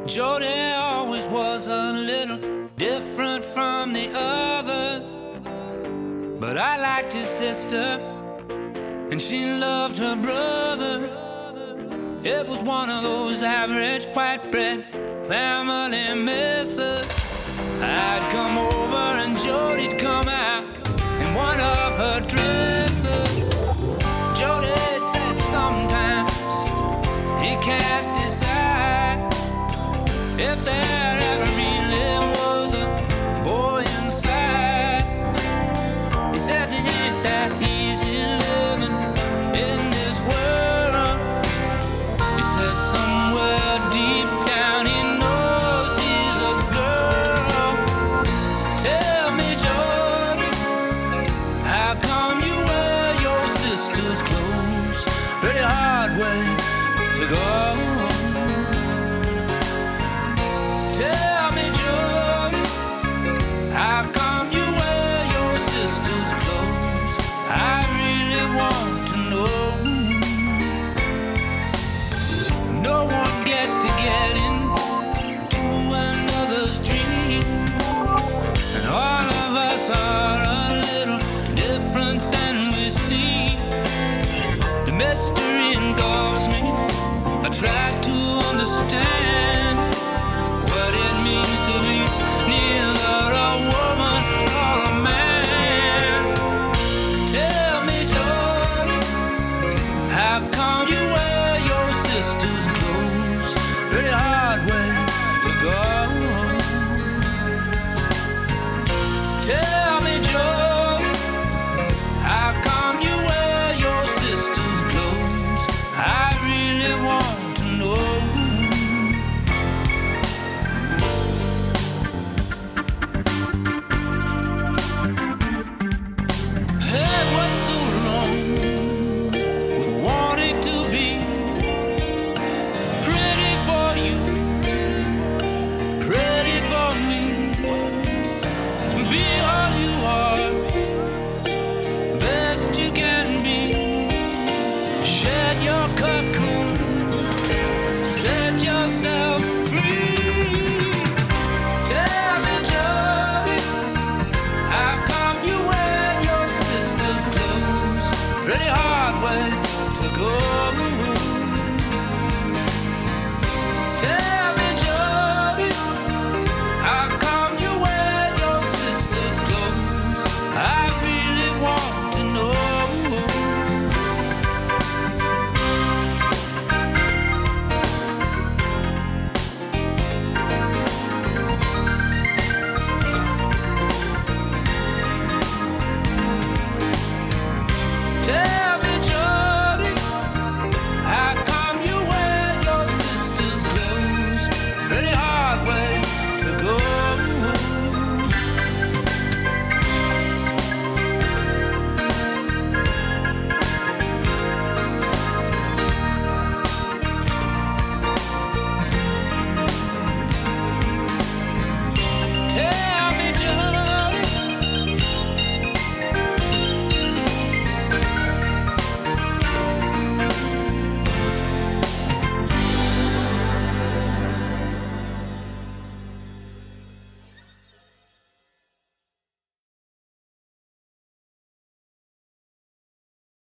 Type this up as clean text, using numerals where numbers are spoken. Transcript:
Jody always was a little different from the others, but I liked his sister and she loved her brother. It was one of those average white bread family misses. I'd come over and Jody'd come out in one of her dresses. Jody said sometimes he can't decide if there ever really was a boy inside. He says it ain't that easy living in this world. He says somewhere deep down he knows he's a girl. Tell me, Jody, how come you wear your sister's clothes? Pretty hard way to go. Tell me, Jody, how come you wear your sister's clothes? I really want to know. No one gets to get into another's dream, and all of us are a little different than we seem. The mystery engulfs me. I try to understand what it means to be neither a woman or a man. Tell me, Jody, how come you wear your sister's clothes? Pretty hard